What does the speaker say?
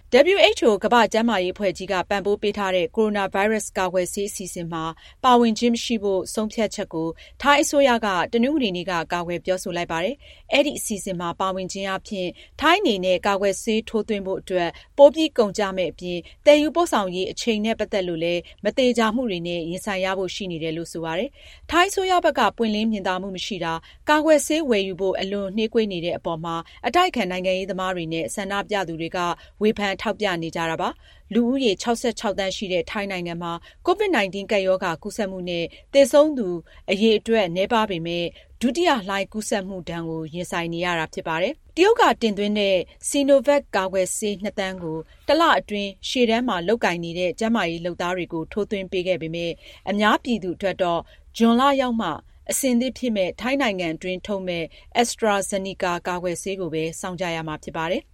WHO ကမ္ဘာ့ကျန်းမာရေးအဖွဲ့ကြီးကပံ့ပိုးပေးထားတဲ့ကိုရိုနာဗိုင်းရပ်စ်ကာကွယ်ဆေးအစီအစဉ်မှာပါဝင်ခြင်းမရှိဖို့ဆုံးဖြတ်ချက်ကိုထိုင်းအစိုးရကတနင်္ဂနွေနေ့ကကာကွယ်ပြောဆိုလိုက်ပါတယ်။အဲဒီအစီအစဉ်မှာပါဝင်ခြင်းအပြင်ထိုင်းအနေနဲ့ကာကွယ်ဆေးထိုးသွင်းဖို့အတွက်ပိုပြီးကုန်ကျမယ့်အပြင်သယ်ယူပို့ဆောင်ရေးအချိန်နဲ့ပတ်သက်လို့လည်းမသေချာမှုတွေနဲ့ရင်ဆိုင်ရဖို့ရှိနေတယ်လို့ဆိုပါတယ်။ထိုင်းအစိုးရဘက်ကပွင့်လင်းမြင်သာမှုမရှိတာကာကွယ်ဆေးဝယ်ယူဖို့အလွန်နှေးကွေးနေတဲ့အပေါ်မှာအတိုက်အခံနိုင်ငံရေးသမားတွေနဲ့ဆန္ဒပြသူတွေကဝေဖန်ထောက်ပြနေကြတာပါ။လူဦးရေ66သန်းရှိတဲ့ထိုင်းနိုင်ငံမှာ COVID-19 ကပ်ရောဂါကူးစက်မှုနဲ့သေဆုံးသူအရေအတွက်နည်းပါးပေမဲ့ဒုတိယလှိုင်းကူးစက်မှုဒဏ်ကိုရင်ဆိုင်နေရတာဖြစ်ပါတယ်။တရုတ်ကတင်သွင်းတဲ့ Sinovac ကာကွယ်ဆေး 2 သန်းကိုတလအတွင်းရှေ့တန်းမှာလုပ်ကိုင်နေတဲ့ကျန်းမာရေးလုပ်သားတွေကိုထိုးသွင်းပေးခဲ့ပေမဲ့အများပြည်သူအတွက်တော့ဇွန်လရောက်မှအဆင်သင့်ဖြစ်မဲ့ထိုင်းနိုင်ငံအတွင်းထုတ်မဲ့ AstraZeneca ကာကွယ်ဆေးကိုပဲစောင့်ကြရမှာဖြစ်ပါတယ်။